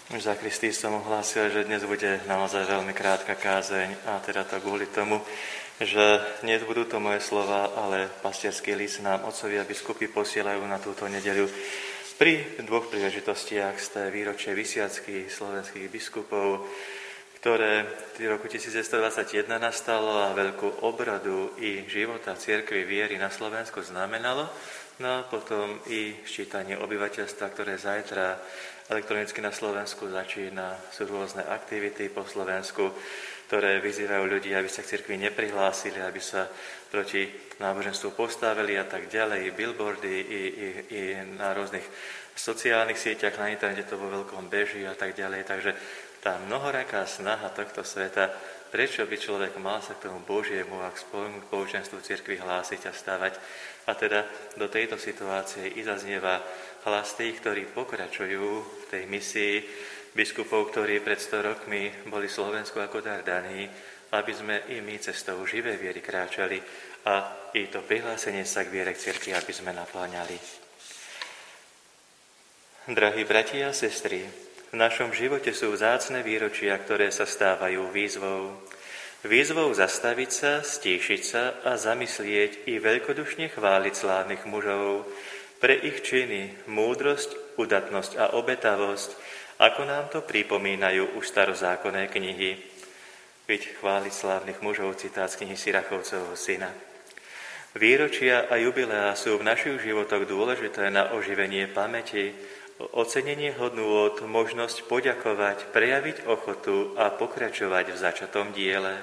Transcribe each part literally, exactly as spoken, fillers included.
Už za Kristý som ohlásil, že dnes bude naozaj veľmi krátka kázeň a teda to kvôli tomu, že dnes budú to moje slova, ale pastierský list nám otcovia biskupy posielajú na túto nedeľu pri dvoch príležitostiach z té výročie vysviacky slovenských biskupov, ktoré v roku tisícdeväťstodvadsaťjeden nastalo a veľkú obradu i života cirkvi viery na Slovensku znamenalo, no a potom i ščítanie obyvateľstva, ktoré zajtra elektronicky na Slovensku začína. Sú rôzne aktivity po Slovensku, ktoré vyzývajú ľudí, aby sa k cirkvi neprihlásili, aby sa proti náboženstvu postavili a tak ďalej. I billboardy, i, i, i na rôznych sociálnych sieťach, na internete to vo veľkom beží a tak ďalej. Takže tá mnohoraká snaha tohto sveta, prečo by človek mal sa k tomu Božiemu a k spojnému spoločenstvu cirkvi hlásiť a stavať. A teda do tejto situácie i zaznieva hlas tých, ktorí pokračujú v tej misii biskupov, ktorí pred sto rokmi boli Slovensku ako dar daní, aby sme i my cestou živej viery kráčali a i to prihlásenie sa k viere k cirkvi, aby sme napláňali. Drahí bratia a sestry, v našom živote sú vzácne výročia, ktoré sa stávajú výzvou. Výzvou zastaviť sa, stíšiť sa a zamyslieť i veľkodušne chváliť slávnych mužov pre ich činy, múdrosť, udatnosť a obetavosť, ako nám to pripomínajú už starozákonné knihy. Veď chváliť slávnych mužov, citát z knihy Sirachovcovho syna. Výročia a jubileá sú v našich životoch dôležité na oživenie pamäti, ocenenie hodnôt, možnosť poďakovať, prejaviť ochotu a pokračovať v začatom diele.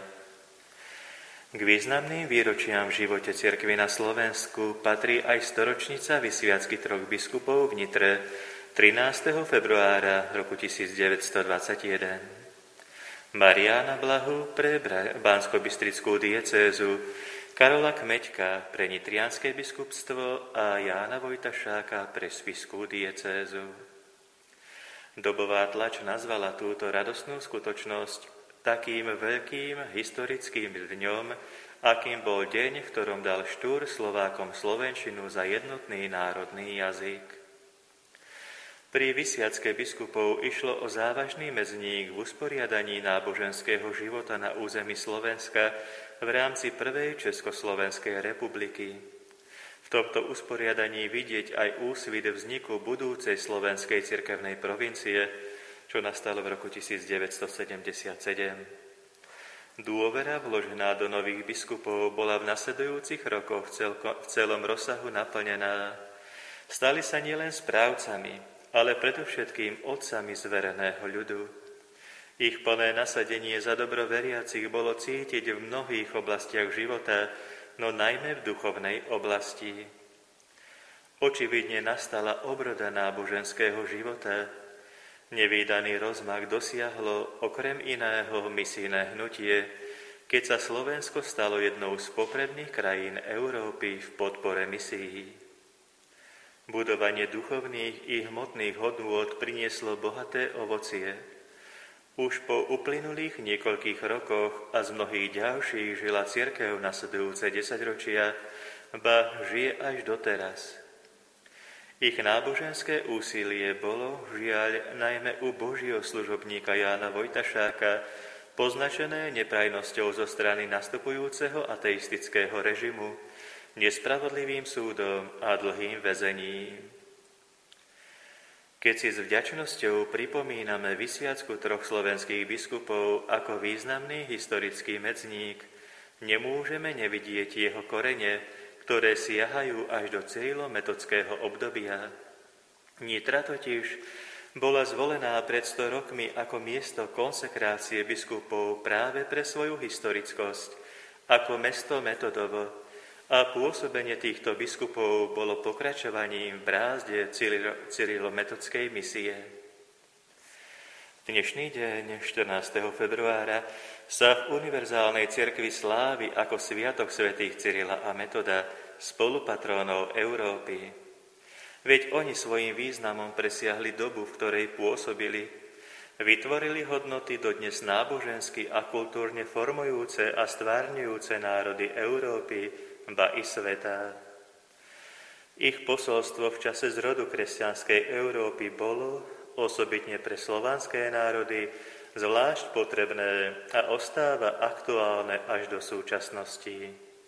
K významným výročiam v živote cirkvi na Slovensku patrí aj storočnica vysviacky troch biskupov v Nitre trinásteho februára roku tisícdeväťstodvadsaťjeden. Mariána Blahu pre Banskobystrickú diecézu, Karola Kmeďka pre Nitrianske biskupstvo a Jána Vojtašáka pre Spišskú diecézu. Dobová tlač nazvala túto radostnú skutočnosť takým veľkým historickým dňom, akým bol deň, v ktorom dal štúr Slovákom slovenčinu za jednotný národný jazyk. Pri vysviacke biskupov išlo o závažný medzník v usporiadaní náboženského života na území Slovenska v rámci prvej Československej republiky. V tomto usporiadaní vidieť aj úsvit vzniku budúcej slovenskej cirkevnej provincie, čo nastalo v roku tisícdeväťstosedemdesiatsedem. Dôvera vložená do nových biskupov bola v nasledujúcich rokoch celko, v celom rozsahu naplnená. Stali sa nielen správcami, ale predovšetkým otcami zvereného ľudu. Ich plné nasadenie za dobro veriacich bolo cítiť v mnohých oblastiach života, no najmä v duchovnej oblasti. Očividne nastala obroda náboženského života. Nevídaný rozmach dosiahlo okrem iného misijné hnutie, keď sa Slovensko stalo jednou z popredných krajín Európy v podpore misií. Budovanie duchovných i hmotných hodnôt prinieslo bohaté ovocie. Už po uplynulých niekoľkých rokoch a z mnohých ďalších žila cirkev nasledujúce desaťročia, ba žije až doteraz. Ich náboženské úsilie bolo, žiaľ, najmä u Božieho služobníka Jána Vojtašáka, poznačené neprajnosťou zo strany nastupujúceho ateistického režimu, nespravodlivým súdom a dlhým väzením. Keď si s vďačnosťou pripomíname vysviacku troch slovenských biskupov ako významný historický medzník, nemôžeme nevidieť jeho korene, ktoré siahajú až do cyrilometodského obdobia. Nitra totiž bola zvolená pred sto rokmi ako miesto konsekrácie biskupov práve pre svoju historickosť, ako mesto Metodovo, a pôsobenie týchto biskupov bolo pokračovaním v brázde cyrilometodskej misie. Dnešný deň, štrnásteho februára, sa v univerzálnej cirkvi slávi ako sviatok svätých Cyrila a Metoda, spolupatrónov Európy. Veď oni svojím významom presiahli dobu, v ktorej pôsobili, vytvorili hodnoty dodnes nábožensky a kultúrne formujúce a stvárňujúce národy Európy, ba i sveta. Ich posolstvo v čase zrodu kresťanskej Európy bolo osobitne pre slovanské národy, zvlášť potrebné a ostáva aktuálne až do súčasnosti.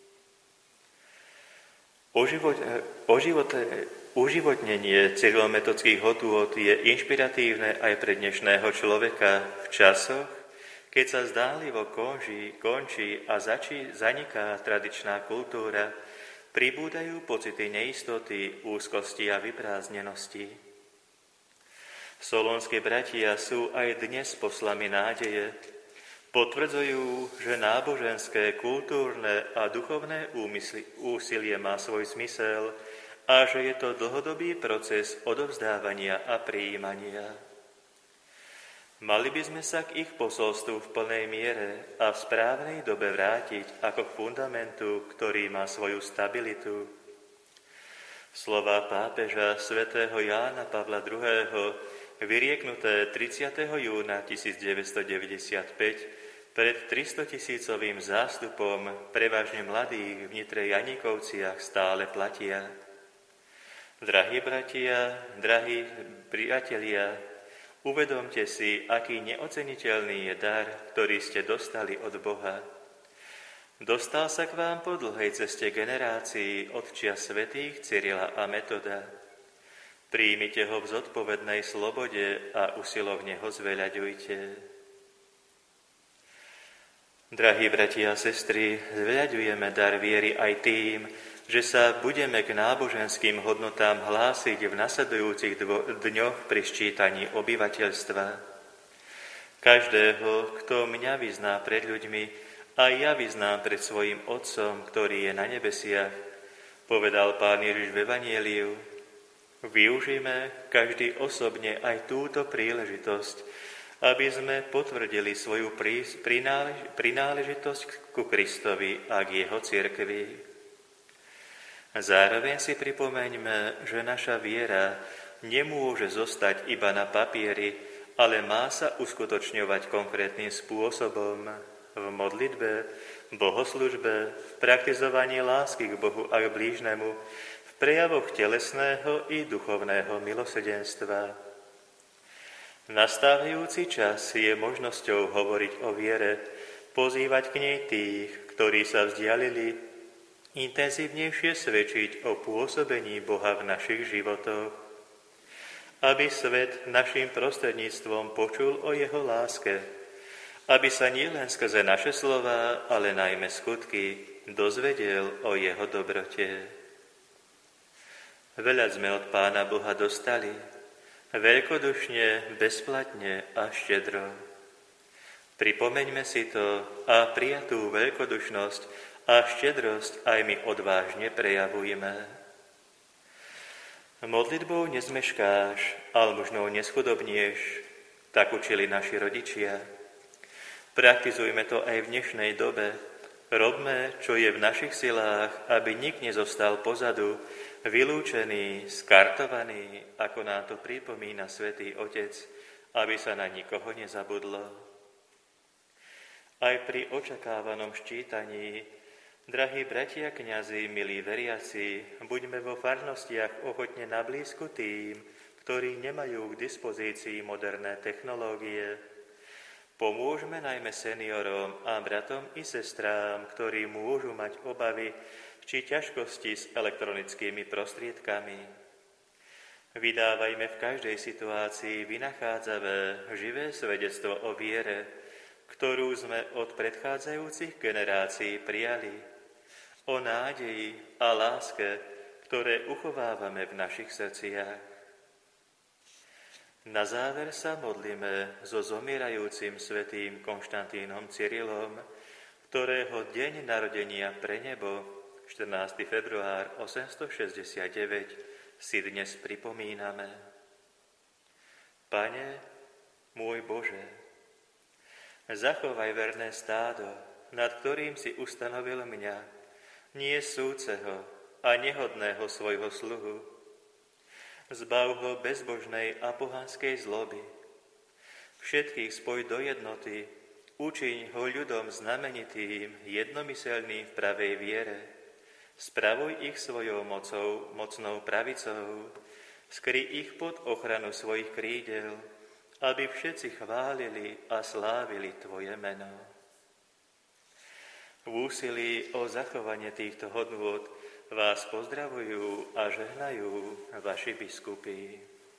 Oživot, oživot, uživotnenie cyrilometodských hodnôt je inšpiratívne aj pre dnešného človeka v časoch, keď sa zdánlivo končí, končí a začí, zaniká tradičná kultúra, pribúdajú pocity neistoty, úzkosti a vyprázdnenosti. Solónski bratia sú aj dnes poslami nádeje. Potvrdzujú, že náboženské, kultúrne a duchovné úmysly, úsilie má svoj zmysel a že je to dlhodobý proces odovzdávania a prijímania. Mali by sme sa k ich posolstvu v plnej miere a v správnej dobe vrátiť ako k fundamentu, ktorý má svoju stabilitu. Slová pápeža svätého Jána Pavla druhého., vyrieknuté tridsiateho júna tisícdeväťstodeväťdesiatpäť pred tristotisícovým zástupom prevažne mladých v Nitre Janíkovciach stále platia. Drahí bratia, drahí priatelia, uvedomte si, aký neoceniteľný je dar, ktorý ste dostali od Boha. Dostal sa k vám po dlhej ceste generácií od čias svätých Cyrila a Metoda. Príjmite ho v zodpovednej slobode a usilovne ho zveľaďujte. Drahí bratia a sestry, zveľaďujeme dar viery aj tým, že sa budeme k náboženským hodnotám hlásiť v nasledujúcich dvo- dňoch pri ščítaní obyvateľstva. Každého, kto mňa vyzná pred ľuďmi, a ja vyznám pred svojim Otcom, ktorý je na nebesiach, povedal Pán Ježiš v Evanjeliu. Využijme každý osobne aj túto príležitosť, aby sme potvrdili svoju prinálež- prináležitosť ku Kristovi a k jeho cirkvi. Zároveň si pripomeňme, že naša viera nemôže zostať iba na papieri, ale má sa uskutočňovať konkrétnym spôsobom v modlitbe, bohoslužbe, v praktizovaní lásky k Bohu a k blížnemu, v prejavoch telesného i duchovného milosrdenstva. Nastávajúci čas je možnosťou hovoriť o viere, pozývať k nej tých, ktorí sa vzdialili, intenzívnejšie svedčiť o pôsobení Boha v našich životoch, aby svet našim prostredníctvom počul o jeho láske, aby sa nielen skrze naše slová, ale najmä skutky dozvedel o jeho dobrote. Veľa sme od Pána Boha dostali, veľkodušne, bezplatne a štedro. Pripomeňme si to a prijatú veľkodušnosť a štedrosť aj my odvážne prejavujme. Modlitbou nezmeškáš, almužnou neschudobnieš, tak učili naši rodičia. Praktizujme to aj v dnešnej dobe. Robme, čo je v našich silách, aby nik nezostal pozadu, vylúčený, skartovaný, ako nám to pripomína Svätý Otec, aby sa na nikoho nezabudlo. Aj pri očakávanom ščítaní, drahí bratia kňazi, milí veriaci, buďme vo farnostiach ochotne nablízku tým, ktorí nemajú k dispozícii moderné technológie. Pomôžme najmä seniorom a bratom i sestrám, ktorí môžu mať obavy či ťažkosti s elektronickými prostriedkami. Vydávajme v každej situácii vynachádzavé živé svedectvo o viere, ktorú sme od predchádzajúcich generácií prijali, o nádeji a láske, ktoré uchovávame v našich srdciach. Na záver sa modlíme so zomierajúcim svätým Konštantínom Cyrilom, ktorého deň narodenia pre nebo, štrnásteho február osemstošesťdesiatdeväť, si dnes pripomíname. Pane, môj Bože, zachovaj verné stádo, nad ktorým si ustanovil mňa, nie súceho a nehodného svojho sluhu. Zbav ho bezbožnej a pohanskej zloby. Všetkých spoj do jednoty, učiň ho ľudom znamenitým, jednomyselným v pravej viere. Spravuj ich svojou mocou, mocnou pravicou, Skry ich pod ochranu svojich krídel, aby všetci chválili a slávili Tvoje meno. V úsilí o zachovanie týchto hodnôt vás pozdravujú a žehnajú vaši biskupy.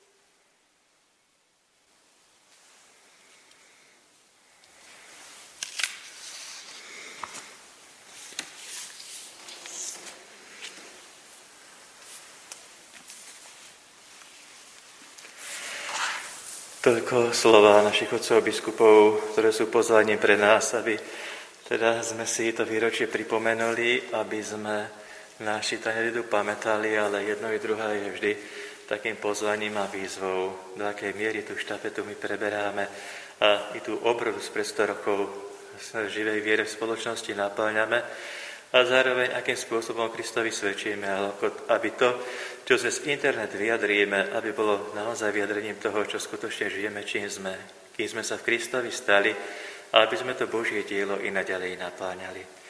Toľko slova našich otcov biskupov, ktoré sú pozvaním pre nás, aby teda sme si to výročie pripomenuli, aby sme na čítanie lidu pamätali, ale jedno i druhé je vždy takým pozvaním a výzvou, do akej miery tú štafetu my preberáme a i tú obrodu z pred sto rokov živej viere v spoločnosti naplňame a zároveň akým spôsobom Kristovi svedčíme, aby to, čo cez internet vyjadríme, aby bolo naozaj vyjadrením toho, čo skutočne žijeme, čím sme, kým sme sa v Kristovi stali, a aby sme to Božie dielo i naďalej napláňali.